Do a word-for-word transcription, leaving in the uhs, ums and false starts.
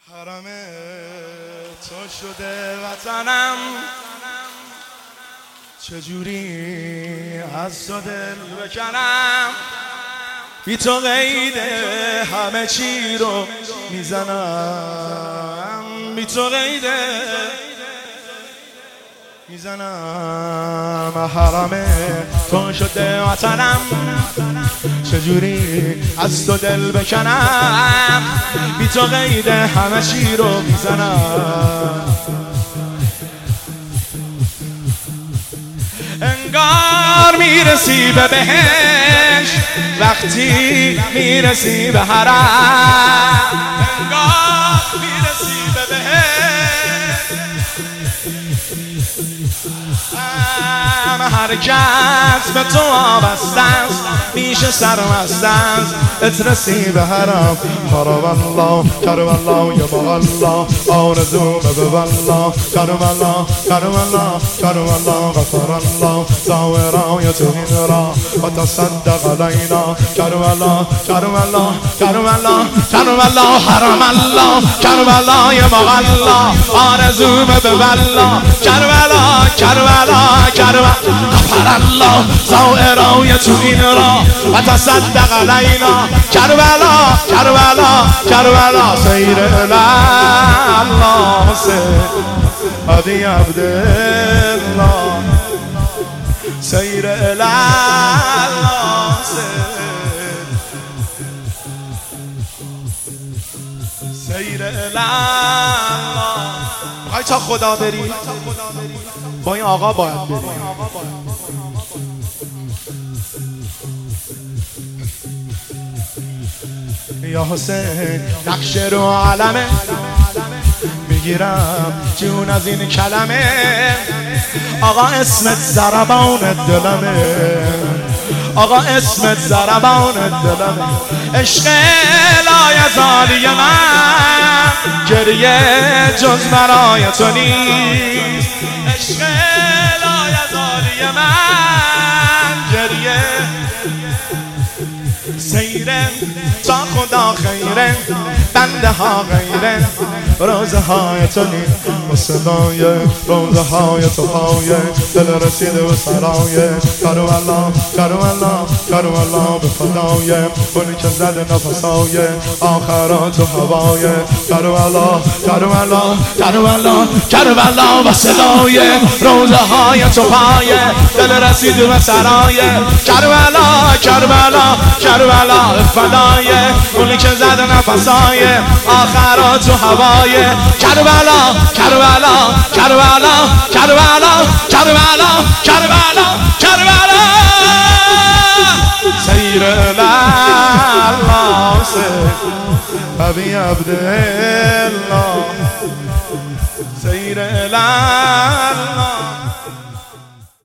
حرم تو شده وطنم، چجوری از تو دل بکنم. بی تو قید همه چی رو میزنم، بی تو قید میزنم. حرم تو شده وطنم، چجوری از تو دل بکنم. بی تو قید همه چی رو میزنم. انگار میرسی به بهشت وقتی میرسی به حرم. انگار میرسی به بهشت، هر کس به تو وابسته است میشه سرمست است. اترسی به حرم حرم الله کرم الله یا الله آرزو به والله کرم الله کرم الله کرم الله غفر الله زاورای تو این را و تصدق علینا کرم الله کرم الله کرم الله کرم الله حرم الله کرم الله یا الله آرزو به والله کرم الله کرم الله کرم غفر الله زاورای تو این را و تصدق علینا کربلا کربلا کربلا سیر الله سیر ابی عبدالله سیر الله سیر الله. میخوای تا خدا بری؟ با این آقا باید بری. یا حسین نقش رو علمه میگیرم جون از این کلمه. آقا اسمت ضربان دلمه، آقا اسمت ضربان دلمه. عشق لایزالی من گریه جز برای تو نیست. عشق لایزالی من گریه سیره تا خدا خیره بنده ها غیره. روزه های تو نیست و صدای روزه های تو پایه دل رسیده و سرایه. کرم الله کرم الله کرم الله به فدای گلی که زده نفسای آخرات و هوای. کرم الله کرم الله کرم الله کرم الله و صدای روزه های تو پایه دل رسیده و سرایه. کرم الله کرم الله کرم الله فدای گلی که زده نفسای آخرات و هوای. کربلا کربلا کربلا کربلا کربلا کربلا کربلا سیر الله سیر ابی عبدالله سیر الله